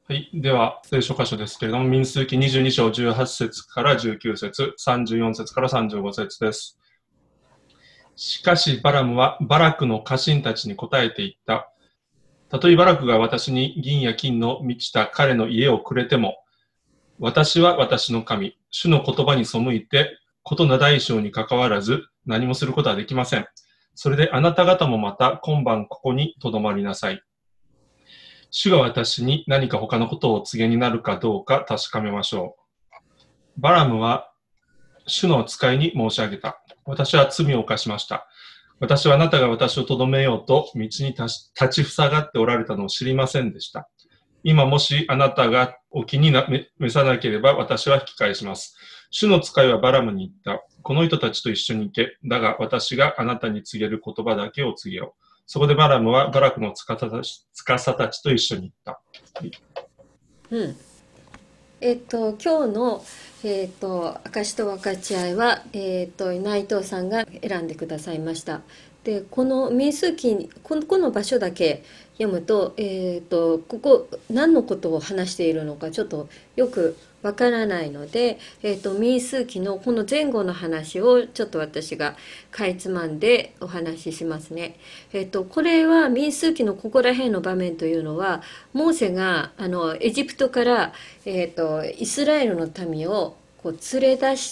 はい。では、聖書箇所ですけれども、民数記22章18節から19節、34節から35節です。しかし、バラムはバラクの家臣たちに答えていった。たとえバラクが私に銀や金の満ちた彼の家をくれても、私は私の神、主の言葉に背いて、ことな大小に関わらず、何もすることはできません。それであなた方もまた今晩ここに留まりなさい。主が私に何か他のことをお告げになるかどうか確かめましょう。バラムは主の使いに申し上げた。私は罪を犯しました。私はあなたが私をとどめようと道に立ちふさがっておられたのを知りませんでした。今もしあなたがお気に召さなければ私は引き返します。主の使いはバラムに言った。この人たちと一緒に行け。だが私があなたに告げる言葉だけを告げよう。そこでバラムはバラクの司たちと一緒に行った。 うん。今日の、証と分かち合いは、内藤さんが選んでくださいました。で、この民数記、この場所だけ読むと、ここ何のことを話しているのかちょっとよくわからないので、民数記のこの前後の話をちょっと私がかいつまんでお話ししますね。これは民数記のここら辺の場面というのは、モーセがエジプトから、イスラエルの民をこう連れ出して、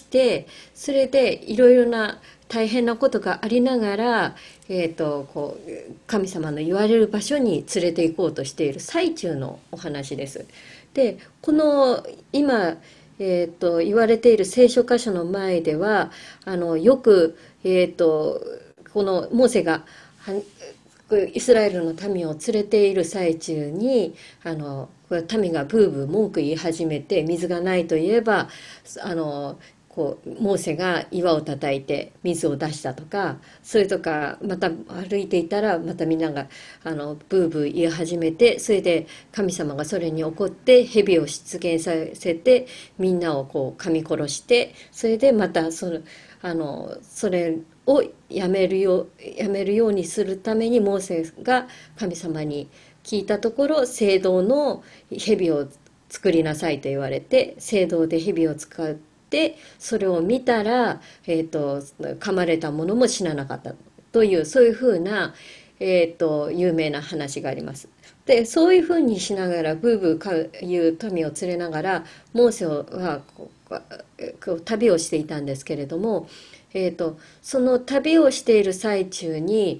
それでいろいろな大変なことがありながら、こう神様の言われる場所に連れて行こうとしている最中のお話です。で、この今、言われている聖書箇所の前ではよく、このモーセがイスラエルの民を連れている最中に民がブーブー文句言い始めて、水がないといえばモーセが岩を叩いて水を出したとか、それとかまた歩いていたらまたみんながブーブー言い始めて、それで神様がそれに怒って蛇を出現させてみんなを噛み殺して、それでまたそれをやめるようにするためにモーセが神様に聞いたところ、聖堂の蛇を作りなさいと言われて、聖堂で蛇を使ってそれを見たら、噛まれたものも死ななかったという、そういうふうな、有名な話があります。で、そういうふうにしながらブーブーいう民を連れながらモーセは旅をしていたんですけれども、その旅をしている最中に、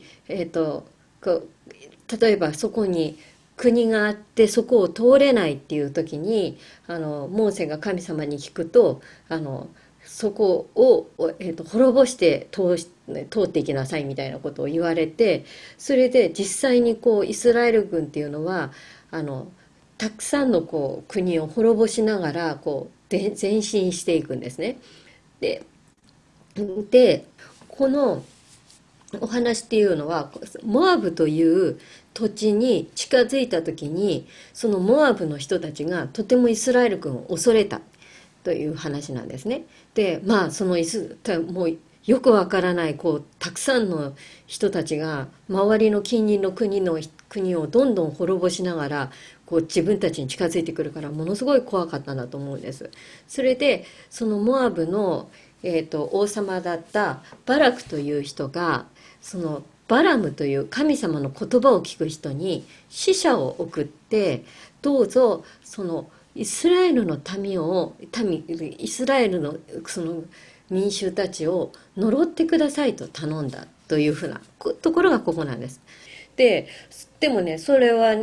例えばそこに国があってそこを通れないっていう時にモーセが神様に聞くとそこを、滅ぼして通っていきなさいみたいなことを言われて、それで実際にイスラエル軍っていうのはあのたくさんの国を滅ぼしながら前進していくんですね。で、でこのお話っていうのはモアブという土地に近づいた時に、そのモアブの人たちがとてもイスラエル軍を恐れたという話なんですね。で、まあそのもうよくわからないたくさんの人たちが周りの近隣の国をどんどん滅ぼしながら自分たちに近づいてくるから、ものすごい怖かったんだと思うんです。それでそのモアブの、王様だったバラクという人が、そのバラムという神様の言葉を聞く人に使者を送って、どうぞそのイスラエルのイスラエルのその民衆たちを呪ってくださいと頼んだというふうなところがここなんです。で、でもね、それは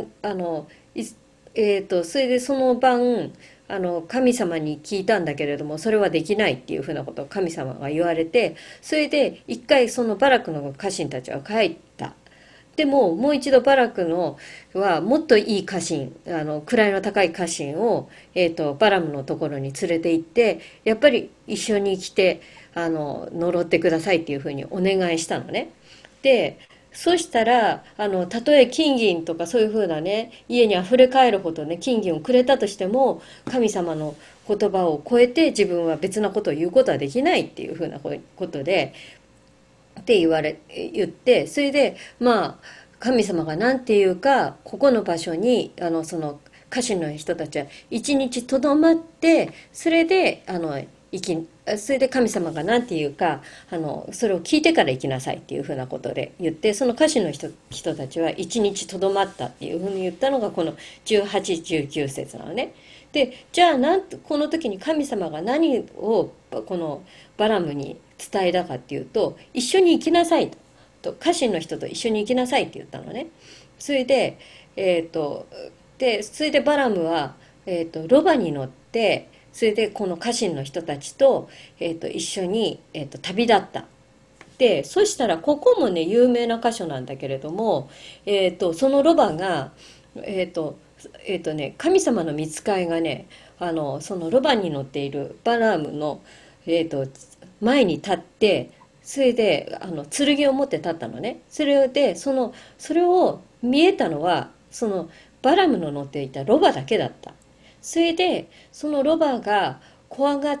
それでその晩神様に聞いたんだけれども、それはできないっていうふうなことを神様が言われて、それで一回そのバラクの家臣たちは帰った。でももう一度バラクのはもっといい家臣、位の高い家臣を、バラムのところに連れて行って、やっぱり一緒に来て呪ってくださいっていうふうにお願いしたのね。で、そしたらたとえ金銀とかそういうふうなね、家にあふれかえるほどね金銀をくれたとしても、神様の言葉を超えて自分は別なことを言うことはできないっていうふうなことでって言って、それでまあ神様が何て言うか、ここの場所にその家臣の人たちは一日とどまって、それでそれで神様が何て言うか、それを聞いてから行きなさいっていうふうなことで言って、その家臣の人たちは一日とどまったっていうふうに言ったのがこの18、19節なのね。で、じゃあこの時に神様が何をこのバラムに伝えたかっていうと、一緒に行きなさい家臣の人と一緒に行きなさいって言ったのね。それで、それでバラムは、ロバに乗って、それでこの家臣の人たちと、一緒に、旅立った。で、そしたらここもね、有名な箇所なんだけれども、そのロバが、神様の御使いがね、そのロバに乗っているバラムの、前に立って、それで剣を持って立ったのね。それでそれを見えたのはそのバラムの乗っていたロバだけだった。それでそのロバが怖がって、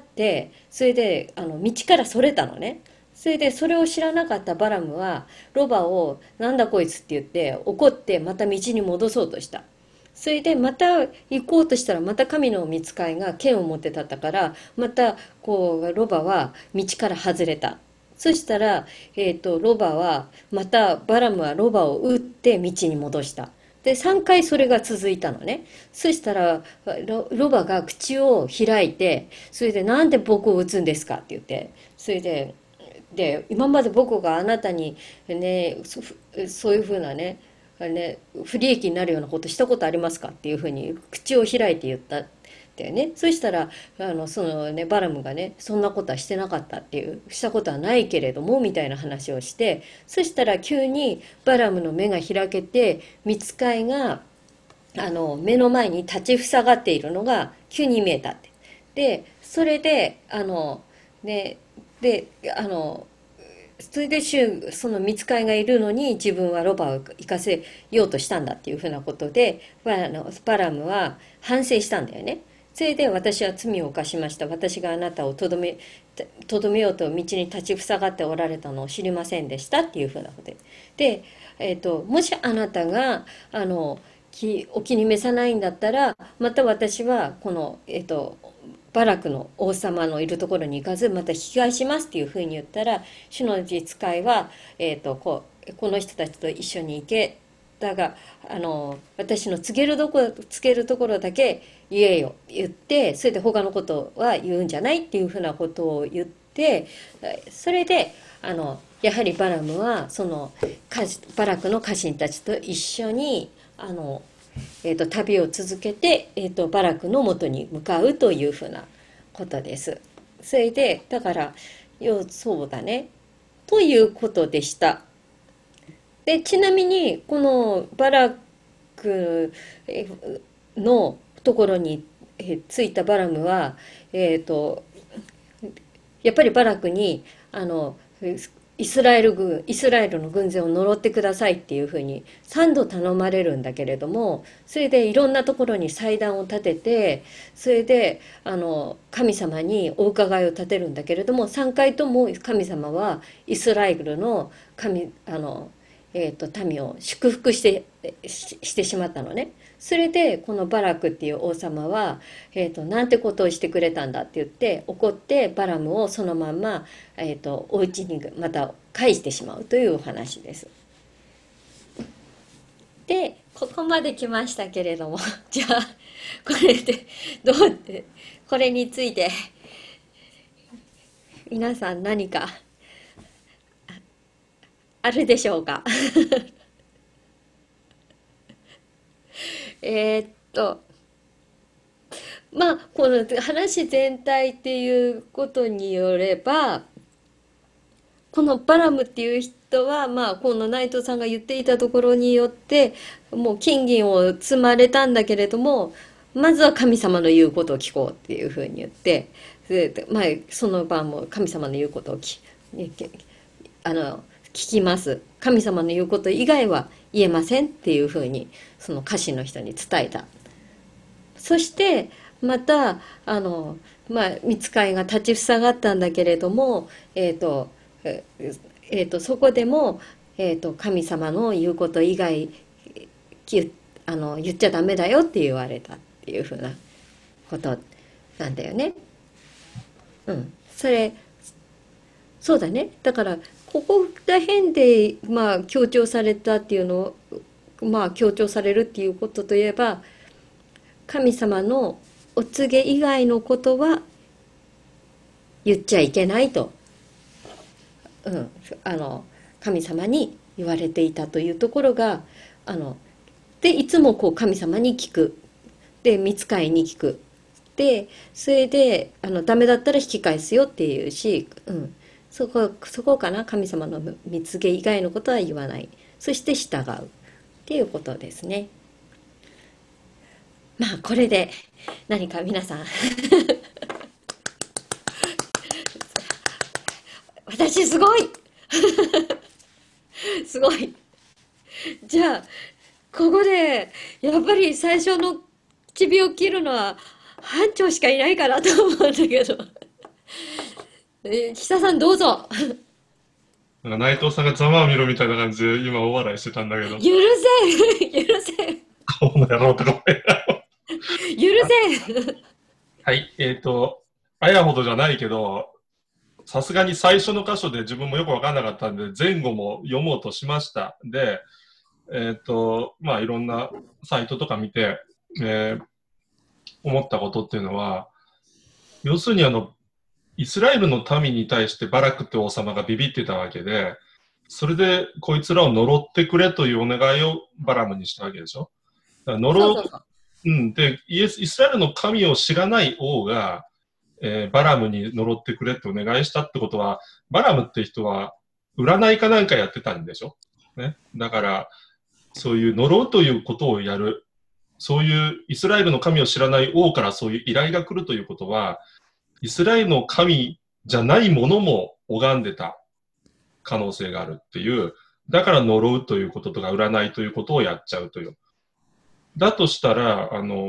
それで道からそれたのね。それでそれを知らなかったバラムはロバを「なんだこいつ」って言って怒って、また道に戻そうとした。それでまた行こうとしたら、また神の御使いが剣を持って立ったから、またこうロバは道から外れた。そしたら、ロバはまたバラムはロバを撃って道に戻した。で3回それが続いたのね。そしたらロバが口を開いて、それで「なんで僕を撃つんですか」って言って、それで今まで僕があなたにね、そういうふうなね、不利益になるようなことしたことありますかっていうふうに口を開いて言ったってね。そしたらそのねバラムがね、そんなことはしてなかったっていう、したことはないけれどもみたいな話をして、そしたら急にバラムの目が開けて、御使いが目の前に立ちふさがっているのが急に見えたって。でそれでねでそれでその見つかいがいるのに自分はロバを行かせようとしたんだっていうふうなことで、バラムは反省したんだよね。それで「私は罪を犯しました。私があなたをとどめようと道に立ちふさがっておられたのを知りませんでした」っていうふうなことで、もしあなたがお気に召さないんだったら、また私はこの、バラクの王様のいるところに行かず、また引き返しますっていうふうに言ったら、主の御使いは、この人たちと一緒に行け、だが私の告げるところだけ言えよ言って、それで他のことは言うんじゃないっていうふうなことを言って、それでやはりバラムはそのバラクの家臣たちと一緒に旅を続けて、バラクのもとに向かうというふうなことです。それでだからそうだねということでした。でちなみにこのバラクのところに着いたバラムは、やっぱりバラクにイスラエルの軍勢を呪ってくださいっていうふうに3度頼まれるんだけれども、それでいろんなところに祭壇を立てて、それで神様にお伺いを立てるんだけれども、3回とも神様はイスラエルの民を祝福してしまったのね。それでこのバラクっていう王様は、なんてことをしてくれたんだって言って怒って、バラムをそのまんま、お家にまた返してしまうというお話です。でここまで来ましたけれどもじゃあこれでこれについて皆さん何かあるでしょうかえーっとまあこの話全体っていうことによれば、このバラムっていう人は、まあ、この内藤さんが言っていたところによってもう金銀を積まれたんだけれども、まずは神様の言うことを聞こうっていうふうに言って、で、まあ、その晩も神様の言うことを聞きます。神様の言うこと以外は言えませんっていうふうにその家臣の人に伝えた。そしてまた見つかいが立ちふさがったんだけれども、そこでも、神様の言うこと以外言っちゃダメだよって言われたっていうふうなことなんだよね。うん。そうだね。だから、ここら辺で、まあ、強調されたっていうのを、まあ、強調されるっていうことといえば、神様のお告げ以外のことは言っちゃいけないと、うん、神様に言われていたというところが、あの、で、いつもこう神様に聞く。で、御使いに聞く。で、それで、ダメだったら引き返すよっていうし、うん。そこかな。神様の蜜げ以外のことは言わない。そして従う。っていうことですね。まあ、これで何か皆さん私すごいすごい。じゃあ、ここで、やっぱり最初の首を切るのは班長しかいないかなと思うんだけど。久さんどうぞ。 なんか内藤さんがざまあみろみたいな感じで今大笑いしてたんだけど、 許せん許せんこの野郎とか思いながら。 許せん。 はい、あやほどじゃないけど、さすがに最初の箇所で自分もよくわかんなかったんで、前後も読もうとしました。で、まあいろんなサイトとか見て、思ったことっていうのは、要するにイスラエルの民に対してバラクって王様がビビってたわけで、それでこいつらを呪ってくれというお願いをバラムにしたわけでしょ。だから呪そうそうそう。 う、うん、で、イスラエルの神を知らない王が、バラムに呪ってくれってお願いしたってことは、バラムって人は占いかなんかやってたんでしょ。ね。だから、そういう呪うということをやる。そういうイスラエルの神を知らない王からそういう依頼が来るということは、イスラエルの神じゃないものも拝んでた可能性があるっていう、だから呪うということとか占いということをやっちゃうという。だとしたら、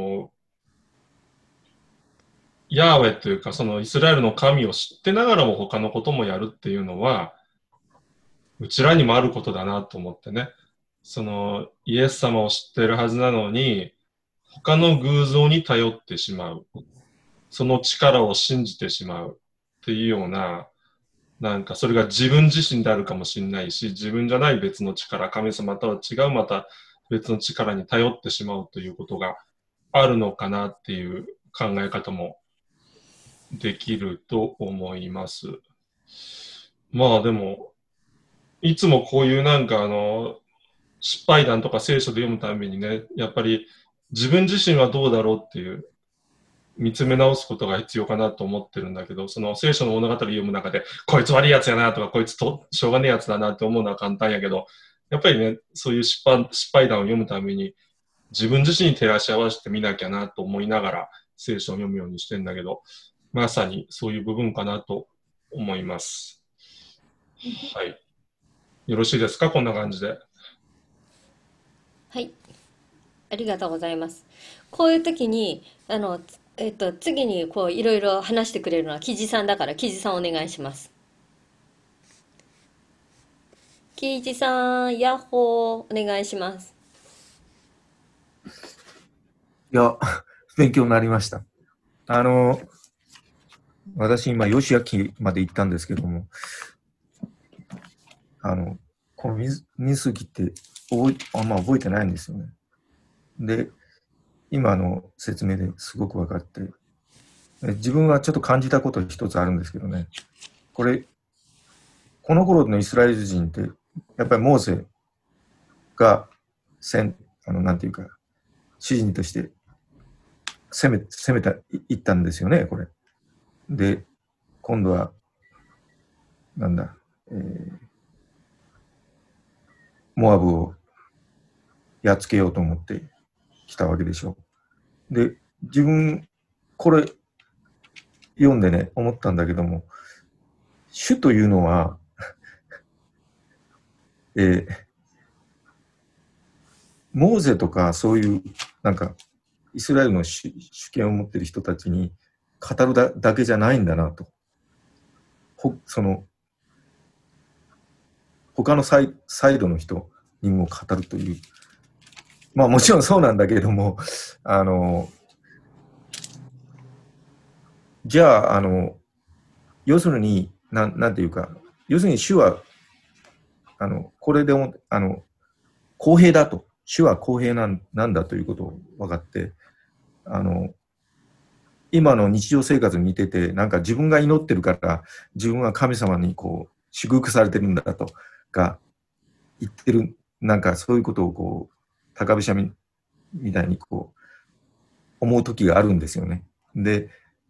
ヤーウェというか、そのイスラエルの神を知ってながらも他のこともやるっていうのは、うちらにもあることだなと思ってね。そのイエス様を知ってるはずなのに、他の偶像に頼ってしまう。その力を信じてしまうっていうような、なんかそれが自分自身であるかもしれないし、自分じゃない別の力、神様とは違うまた別の力に頼ってしまうということがあるのかなっていう考え方もできると思います。まあでも、いつもこういうなんか失敗談とか聖書で読むたびにね、やっぱり自分自身はどうだろうっていう見つめ直すことが必要かなと思ってるんだけど、その聖書の物語を読む中で、こいつ悪いやつやなとか、こいつとしょうがねえやつだなって思うのは簡単やけど、やっぱりね、そういう失敗談を読むために、自分自身に照らし合わせてみなきゃなと思いながら聖書を読むようにしてんだけど、まさにそういう部分かなと思います。はい。よろしいですかこんな感じで。 はい。ありがとうございます。こういう時に、次にこういろいろ話してくれるのはキジさんだから、キジさんお願いします。キジさん、ヤッホー、お願いします。 いや、勉強になりました。私今、吉明まで行ったんですけども、この水木ってあんま覚えてないんですよね。で、今の説明ですごく分かって、自分はちょっと感じたこと一つあるんですけどね、この頃のイスラエル人って、やっぱりモーセがなんていうか、指示として攻めいったんですよね、これ。で、今度は、なんだ、モアブをやっつけようと思ってきたわけでしょ。で、自分、これ読んでね、思ったんだけども、主というのは、モーゼとかそういう、なんか、イスラエルの主権を持っている人たちに語るだけじゃないんだなと。他のサイドの人にも語るというまあもちろんそうなんだけれども、じゃあ、要するに、なんていうか、要するに主は、これでも、公平だと。主は公平なんだということを分かって、今の日常生活見てて、なんか自分が祈ってるから、自分は神様にこう、祝福されてるんだとか言ってる、なんかそういうことをこう、高飛車みたいにこう、思う時があるんですよね。で、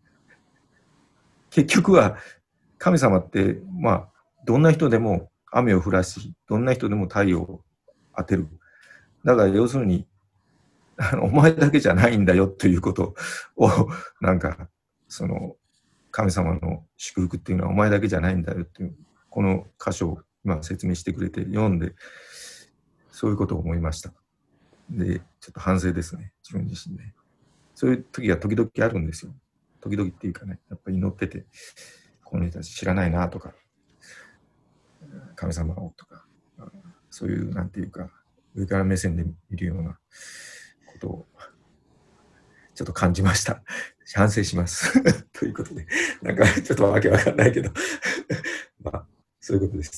結局は神様って、まあ、どんな人でも雨を降らし、どんな人でも太陽を当てる。だから要するに、お前だけじゃないんだよということを、なんか、その、神様の祝福っていうのはお前だけじゃないんだよっていう、この箇所を今説明してくれて読んで、そういうことを思いました。で、ちょっと反省ですね、自分自身で。そういう時が時々あるんですよ。時々っていうかね、やっぱり祈ってて、この人たち知らないなとか、神様をとか、そういう、なんていうか、上から目線で見るようなことを、ちょっと感じました。反省します。ということで、なんかちょっとわけわかんないけど、まあ、そういうことです。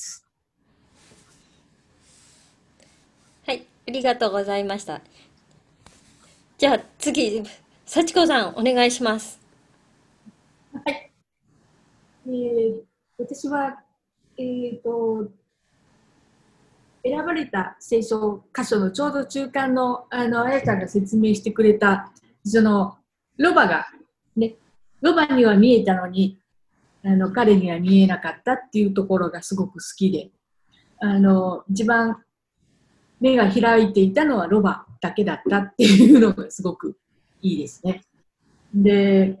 はい、ありがとうございました。じゃあ次、幸子さん、お願いします。 はい。私は、選ばれた聖書箇所のちょうど中間の、あやさんが説明してくれた、その、ロバが、ね、ロバには見えたのに、彼には見えなかったっていうところがすごく好きで、一番目が開いていたのはロバだけだったっていうのがすごくいいですね。で、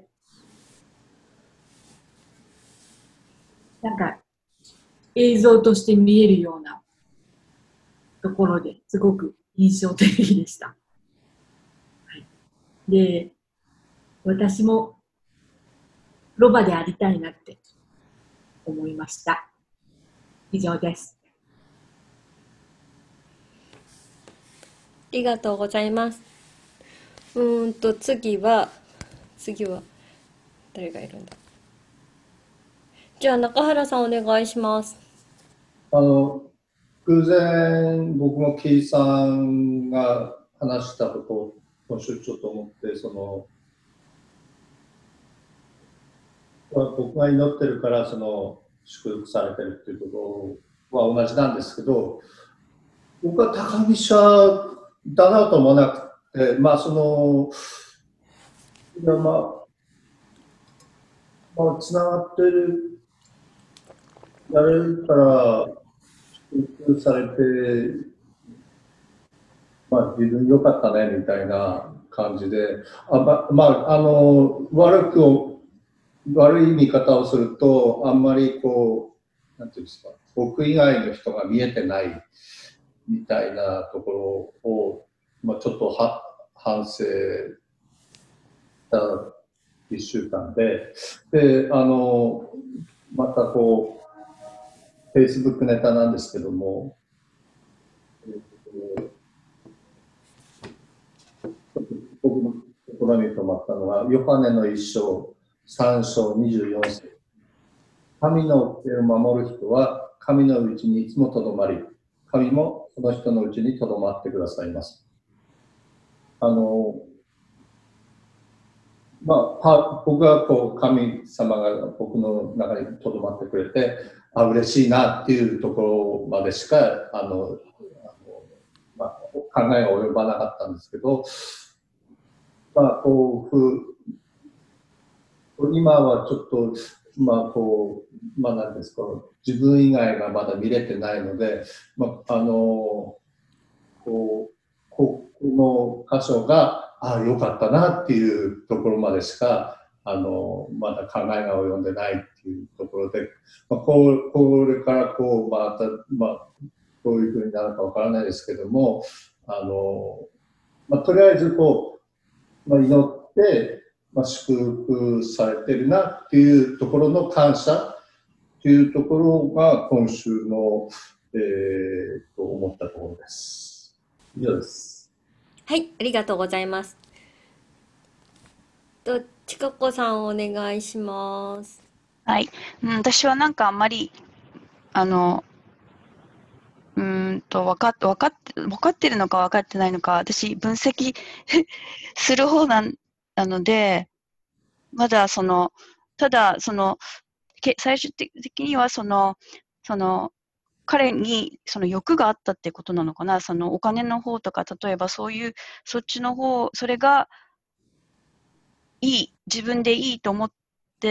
なんか映像として見えるようなところですごく印象的でした。はい、で、私もロバでありたいなって思いました。以上です。 ありがとうございます。次は誰がいるんだ。じゃあ中原さんお願いします。 偶然僕もキーさんが話したことを今週ちょっと思って、僕が祈ってるから祝福されてるっていうことは同じなんですけど、僕は高飛車だなと思わなくて、いやつながってる、やれるから祝福されて、自分良かったねみたいな感じで、悪い見方をすると、あんまりなんていうんですか、僕以外の人が見えてないみたいなところを、ちょっと反省した1週間で、またFacebook ネタなんですけども、僕の心に留まったのは、ヨハネの1章、3章24節。神の掟を守る人は、神のうちにいつもとどまり、神もその人のうちにとどまってくださいます。僕は神様が僕の中にとどまってくれて、嬉しいなっていうところまでしか、考えが及ばなかったんですけど、今はちょっと、なんですか、自分以外がまだ見れてないので、この箇所が、良かったなっていうところまでしか、まだ考えが及んでないっていうところで、これからまた、どういうふうになるかわからないですけども、とりあえず祈って、祝福されてるなっていうところの感謝っていうところが今週の、思ったところです。以上です。 はい、ありがとうございます。ちかこさんお願いします。 はい。私はなんかあんまり、あの、分かってるのか分かってないのか、私分析する方なので、まだただ最終的にはその、彼にその欲があったってことなのかな。そのお金の方とか、例えばそっちの方、それが自分でいいと思って、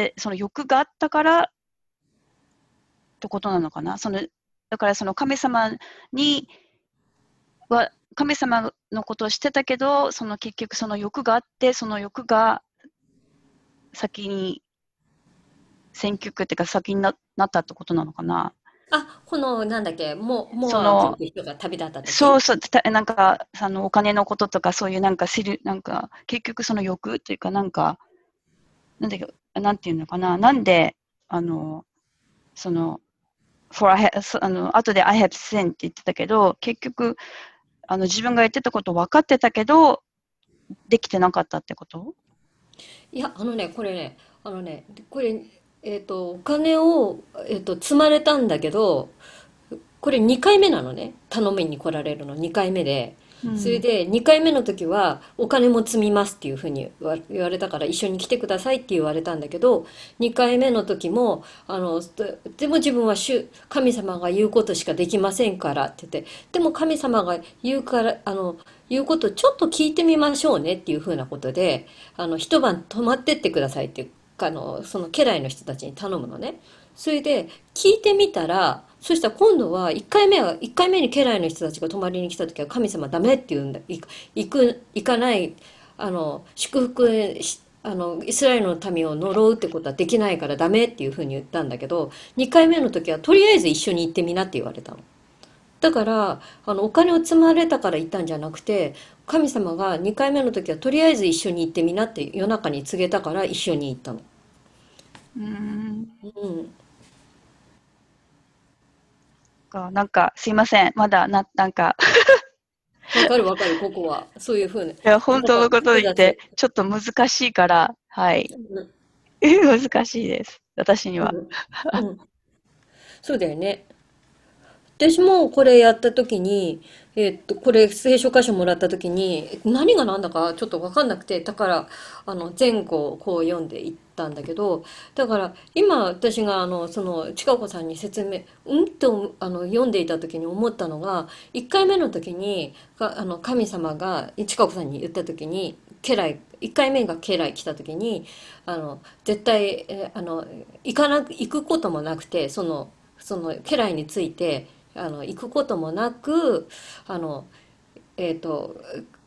その欲があったからってことなのかな。だからそのに神様のことをしてたけど、結局その欲があって、その欲が先に選曲っていうか先になったってことなのかな。 あ、なんだっけ、モアブっその、 て人が旅立った時。 そうそう、なんか、お金のこととか、そういうなんか、結局その欲っていうか、なんだっけ、なんていうのかな、なんで、あの、その、後で I have sinned って言ってたけど、結局、自分が言ってたこと分かってたけど、できてなかったってこと？ いや、これ、お金を、積まれたんだけど、これ2回目なのね。頼みに来られるの2回目で。それうん。 で2回目の時はお金も積みますっていうふうに言われたから一緒に来てくださいって言われたんだけど、2回目の時も、でも自分は神様が言うことしかできませんからって言って、でも神様が言うから、言うことちょっと聞いてみましょうねっていうふうなことで、一晩泊まってってくださいっていう、その家来の人たちに頼むのね。それで聞いてみたら、そしたら今度は1回目に家来の人たちが泊まりに来た時は神様ダメって言うんだ。行かない、祝福し、イスラエルの民を呪うってことはできないからダメっていうふうに言ったんだけど、2回目の時はとりあえず一緒に行ってみなって言われたの。だから、お金を積まれたから行ったんじゃなくて、神様が2回目の時はとりあえず一緒に行ってみなって夜中に告げたから一緒に行ったの。 うーん。 うん。 なんか、すいません。まだ、なんか、 わかるわかる、ここは。そういうふうに。 いや、本なんか当のことを複雑。 言って、ちょっと難しいから、はい。 うん難しいです。私には。 うんうん。そうだよね。私もこれやった時に、これ聖書箇所もらった時に、何が何だかちょっとわかんなくて、だから、前後をこう読んでいったんだけど、だから、今私が、ちかこさんに説明、と、読んでいた時に思ったのが、1回目の時に、神様が、ちかこさんに言った時に、1回目が家来来た時に、絶対、行くこともなくて、その家来について、行くこともなく、あの、えっと、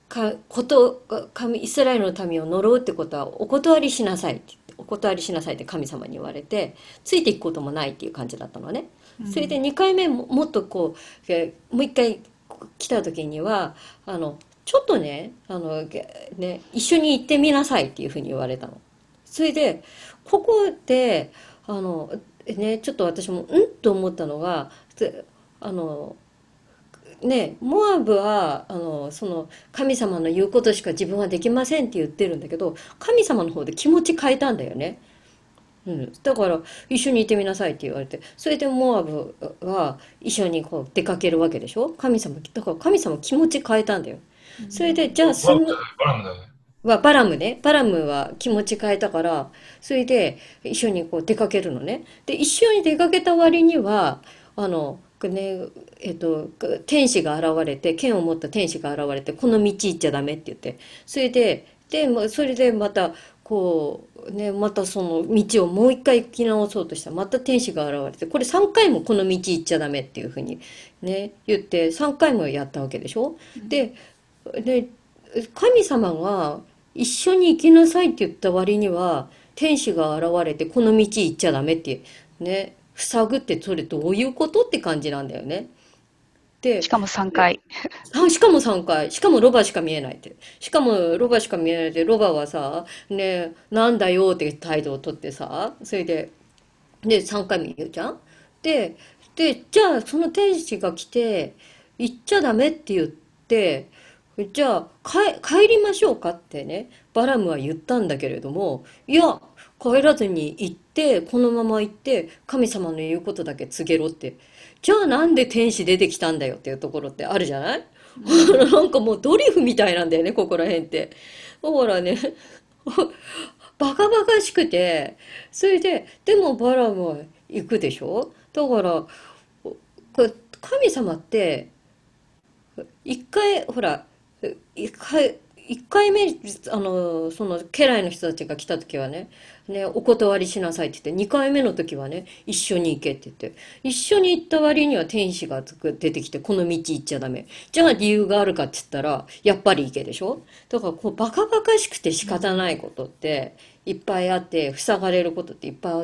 イスラエルの民を呪うってことはお断りしなさいって言って、お断りしなさいって神様に言われて、ついていくこともないっていう感じだったのね。それでうん。 2回目もっともう一回来た時には、ちょっとね、一緒に行ってみなさいっていうふうに言われたの。それで、ここで、ちょっと私も、と思ったのが、あの、モアブは、神様の言うことしか自分はできませんって言ってるんだけど、神様の方で気持ち変えたんだよね。うん。だから、一緒に行ってみなさいって言われて、それでモアブは一緒にこう出かけるわけでしょ。だから神様気持ち変えたんだよ。それで、じゃあ、 バラムだよね。 バラムは気持ち変えたから、それで一緒にこう出かけるのね。で、一緒に出かけた割には、ね、天使が現れて、剣を持った天使が現れて、この道行っちゃダメって言って、それで、それでまた、またその道をもう一回行き直そうとしたら、また天使が現れて、これ3回もこの道行っちゃダメっていうふうにね、言って、3回もやったわけでしょ。で、で、神様が一緒に行きなさいって言った割には、天使が現れてこの道行っちゃダメってね、塞ぐってそれどういうことって感じなんだよね。で、 しかも3回。 しかも3回、しかもロバしか見えないって。しかもロバしか見えないで、ロバはさ、ね、なんだよって態度をとってさ、それで、3回目言うじゃん。で、じゃあその天使が来て、行っちゃダメって言って、 じゃあ帰りましょうかってね、バラムは言ったんだけれども、いや、帰らずに行って、このまま行って、神様の言うことだけ告げろって。じゃあなんで天使出てきたんだよっていうところってあるじゃない？ うん。 なんかもうドリフみたいなんだよね、ここら辺って。だからね、バカバカしくて、それで、でもバラムは行くでしょ？だから、神様って、一回、ほら、一回目、その家来の人たちが来た時はね、お断りしなさいって言って、二回目の時はね、一緒に行けって言って、一緒に行った割には天使が出てきて、この道行っちゃダメ。じゃあ理由があるかって言ったら、やっぱり行けでしょ？だからこう、バカバカしくて仕方ないことって、いっぱいあって、塞がれることっていっぱいあって、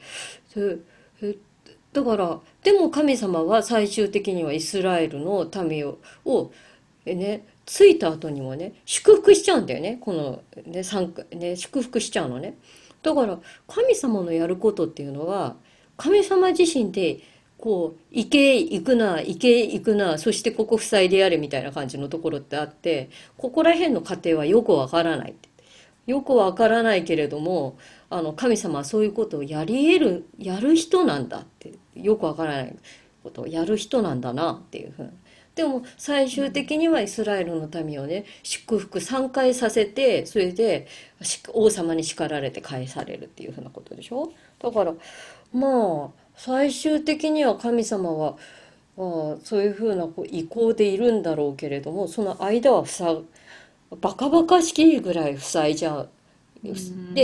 それだから、でも神様は最終的にはイスラエルの民を着いた後にもね、祝福しちゃうんだよね。このね、祝福しちゃうのね。だから、神様のやることっていうのは、神様自身で、こう、行け、行くな、そしてここ塞いでやれみたいな感じのところってあって、ここら辺の過程はよくわからない。よくわからないけれども、神様はそういうことをやる人なんだって、よくわからないことをやる人なんだなっていうふうに。でも最終的にはイスラエルの民をね、祝福3回させて、それで王様に叱られて返されるっていうふうなことでしょ？だから、まあ、最終的には神様は、そういうふうな意向でいるんだろうけれども、その間はバカバカしきぐらい塞いじゃう。 うん。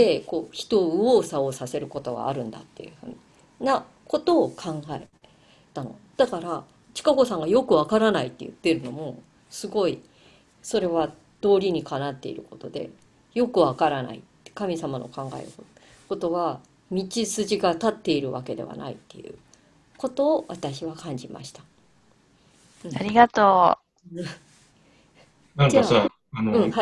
で、こう、人を右往左往させることはあるんだっていうふうなことを考えたの。だから、千佳子さんがよくわからないって言ってるのも、すごい、それは道理にかなっていることで、よくわからない。神様の考えることは、道筋が立っているわけではないっていうことを私は感じました。うん、 ありがとじゃあ、 なんかさ、 はい。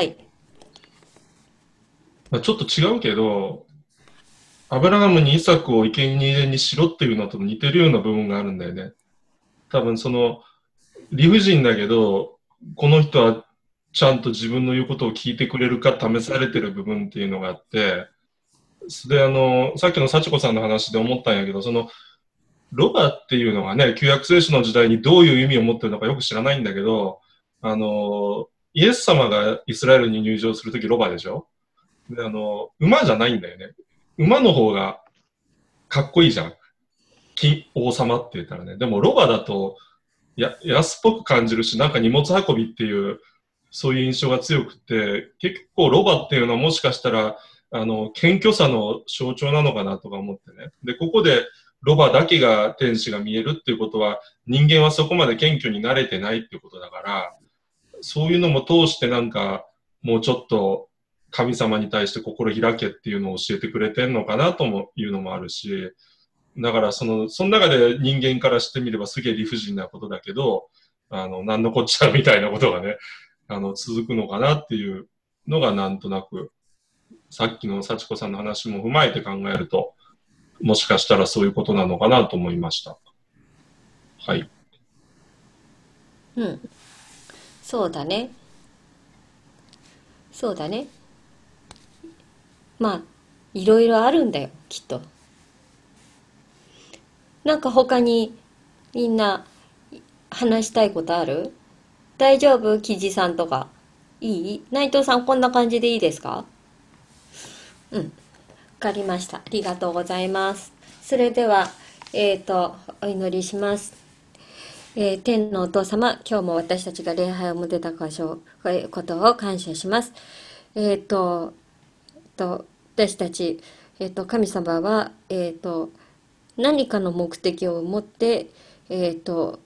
ちょっと違うけど、アブラハムにイサクを生贄にしろっていうのと似てるような部分があるんだよね。多分その、理不尽だけど、この人はちゃんと自分の言うことを聞いてくれるか試されてる部分っていうのがあって、で、さっきの幸子さんの話で思ったんやけど、その、ロバっていうのがね、旧約聖書の時代にどういう意味を持ってるのかよく知らないんだけど、イエス様がイスラエルに入場するときロバでしょ？で、馬じゃないんだよね。馬の方がかっこいいじゃん。王様って言ったらね。でもロバだと、安っぽく感じるし、なんか荷物運びっていう、そういう印象が強くて、結構ロバっていうのはもしかしたら、謙虚さの象徴なのかなとか思ってね。で、ここでロバだけが天使が見えるっていうことは、人間はそこまで謙虚になれてないっていうことだから、そういうのも通してなんか、もうちょっと神様に対して心開けっていうのを教えてくれてんのかなともいうのもあるし、だからその中で人間からしてみればすげえ理不尽なことだけど、なんのこっちゃみたいなことがね、続くのかなっていうのがなんとなく、さっきの幸子さんの話も踏まえて考えると、もしかしたらそういうことなのかなと思いました。はい。 うん。そうだね。そうだね。まあ、いろいろあるんだよ、きっと。なんか他にみんな話したいことある？大丈夫？キジさんとか。いい？内藤さんこんな感じでいいですか？うん。わかりました。ありがとうございます。それでは、お祈りします。天のお父様、今日も私たちが礼拝を持てたことを感謝します。えっ、と、私たち、神様は、何かの目的を持って、えっ、と、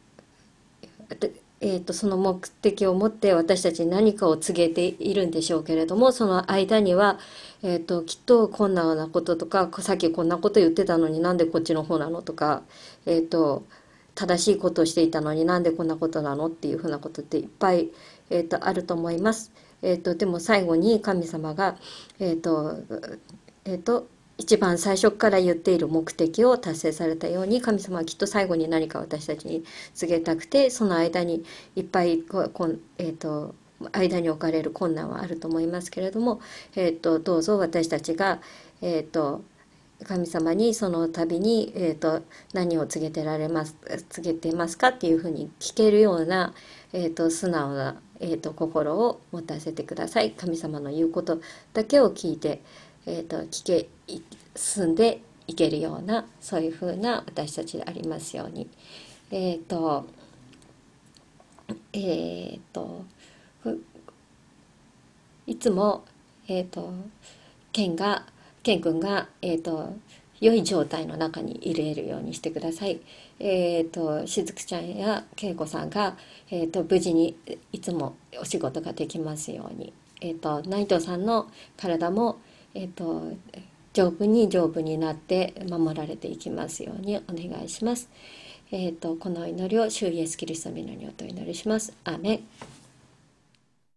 その目的を持って私たちに何かを告げているんでしょうけれども、その間には、きっとこんなこととか、さっきこんなこと言ってたのになんでこっちの方なのとか、正しいことをしていたのになんでこんなことなのっていうふうなことっていっぱい、あると思います。でも最後に神様が、えっ、と、えっ、と、一番最初から言っている目的を達成されたように、神様はきっと最後に何か私たちに告げたくて、その間にいっぱい間に置かれる困難はあると思いますけれども、どうぞ私たちが、神様にその度に、何を告げていますかっていうふうに聞けるような、素直な、心を持たせてください。神様の言うことだけを聞いて、進んでいけるような、そういうふうな私たちでありますように。いつも、ケン君が、良い状態の中に入れるようにしてください。しずくちゃんやけいこさんが、無事にいつもお仕事ができますように。内藤さんの体も、丈夫になって守られていきますようにお願いします。この祈りを主イエスキリストの皆によってお祈りします。アーメン。